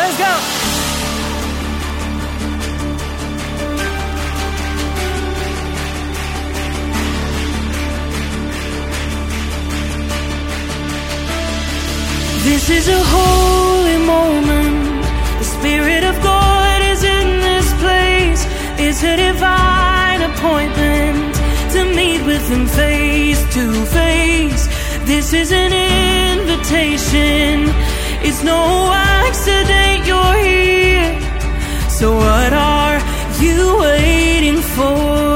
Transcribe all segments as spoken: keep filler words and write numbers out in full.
let's go. This is a holy moment. The Spirit of God is in this place. It's a divine appointment to meet with Him face to face. This is an invitation. It's no accident you're here. So what are you waiting for?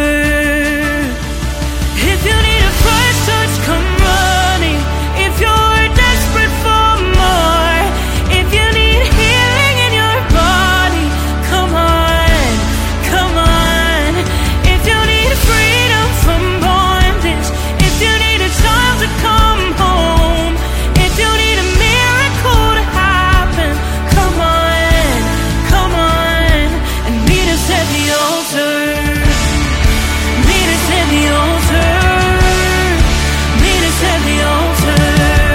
If you need a fresh touch, come running. If you're desperate for more, if you need healing in your body, come on, come on. If you need freedom from bondage, if you need a child to come home, if you need a miracle to happen, come on, come on, and meet us at the altar. Meet us at the altar. Meet us at the altar.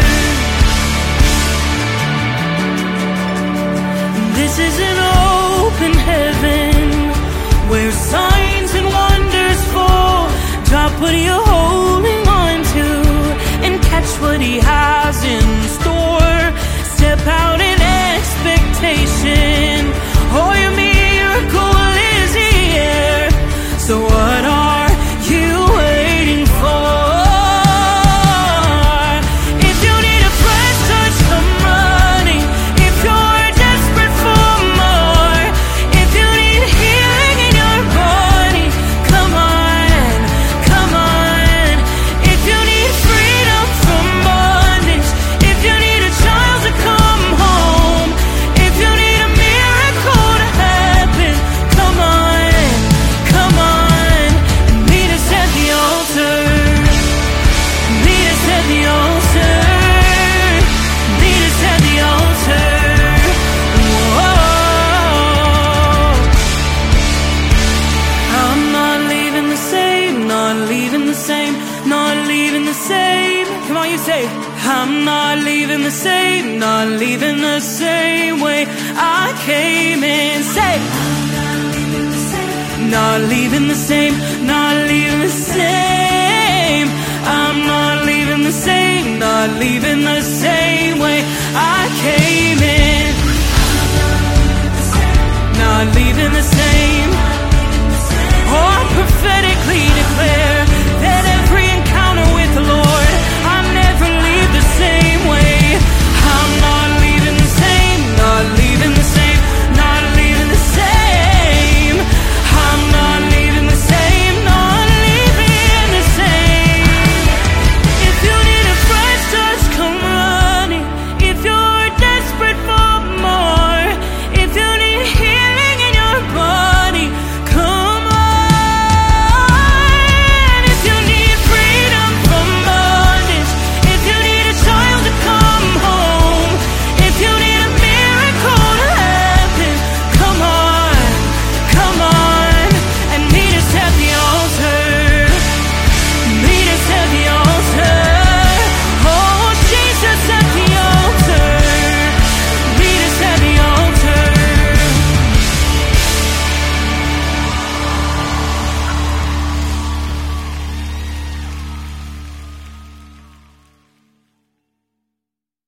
This is an open heaven where signs and wonders fall. Drop what you're holding on to and catch what He has in store. Step out in expectation. Oh, your miracle is here. So what are you waiting for? If you need a fresh touch, come running. If you're desperate for more, if you need healing in your body, come on, come on. If you need freedom from bondage, if you need a child to come home, if you need a miracle to happen, come on, come on, and meet us at the altar. Meet us at the altar. Meet us at the altar. Whoa. I'm not leaving the same, not leaving the same, not leaving the same. Come on, you say, I'm not leaving the same, not leaving the same way I came in. Say, not leaving the same, not leaving the same. I'm not leaving the same, not leaving the same way I came in. Not leaving the